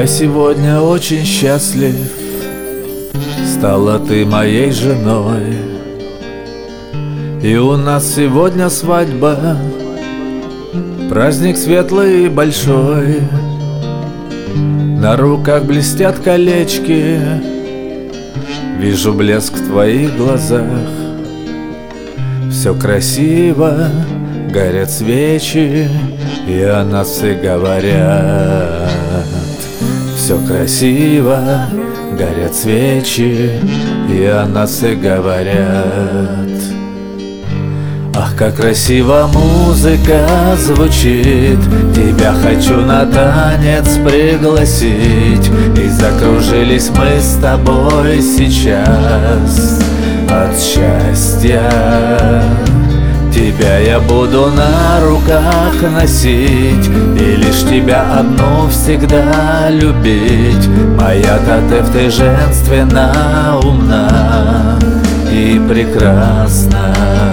Я сегодня очень счастлив, стала ты моей женой. И у нас сегодня свадьба, праздник светлый и большой. На руках блестят колечки, вижу блеск в твоих глазах. Все красиво, горят свечи, и о нас все говорят. Все красиво, горят свечи, и о нас все говорят. Ах, как красиво музыка звучит, тебя хочу на танец пригласить. И закружились мы с тобой сейчас от счастья. Тебя я буду на руках носить и лишь тебя одну всегда любить. Моя Татеф, ты женственна, умна и прекрасна.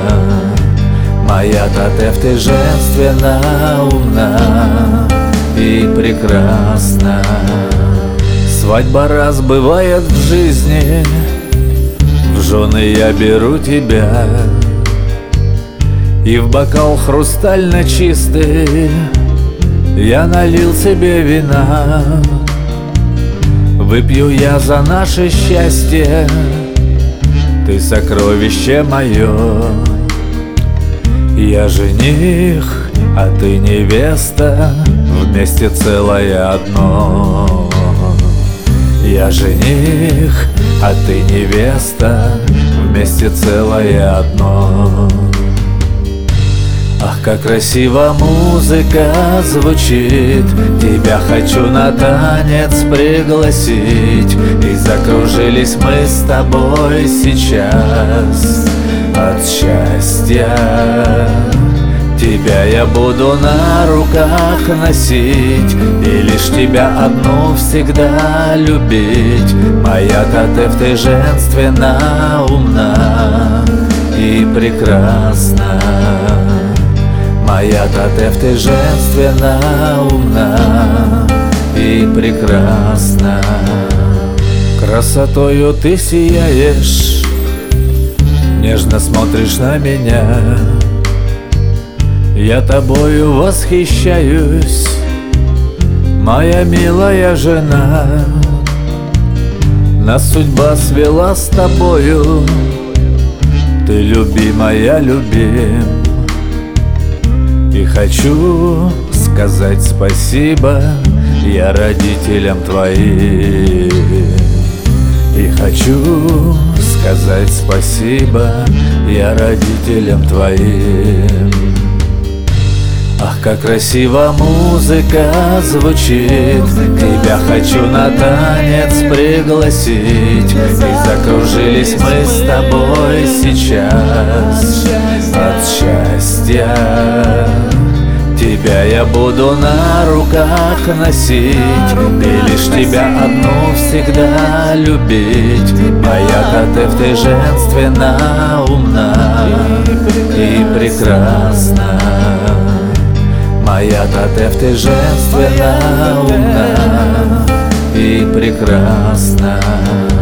Моя Татеф, ты женственна, умна и прекрасна. Свадьба раз бывает в жизни, в жены я беру тебя. И в бокал хрустально чистый я налил себе вина. Выпью я за наше счастье, ты сокровище мое. Я жених, а ты невеста, вместе целое одно. Я жених, а ты невеста, вместе целое одно. Ах, как красиво музыка звучит, тебя хочу на танец пригласить. И закружились мы с тобой сейчас от счастья. Тебя я буду на руках носить и лишь тебя одну всегда любить. Моя Татеф, ты женственна, умна и прекрасна. Моя Татеф, ты женственна, умна и прекрасна. Красотою ты сияешь, нежно смотришь на меня. Я тобою восхищаюсь, моя милая жена. Нас судьба свела с тобою, ты любимая, любим. И хочу сказать спасибо я родителям твоим. И хочу сказать спасибо я родителям твоим. Ах, как красиво музыка звучит, тебя хочу на танец пригласить. И закружились мы с тобой сейчас от счастья. Тебя я буду на руках носить и лишь тебя одну всегда любить. Моя Татеф, ты женственна, умна и прекрасна. Моя Татеф, ты женственна, умна и прекрасна.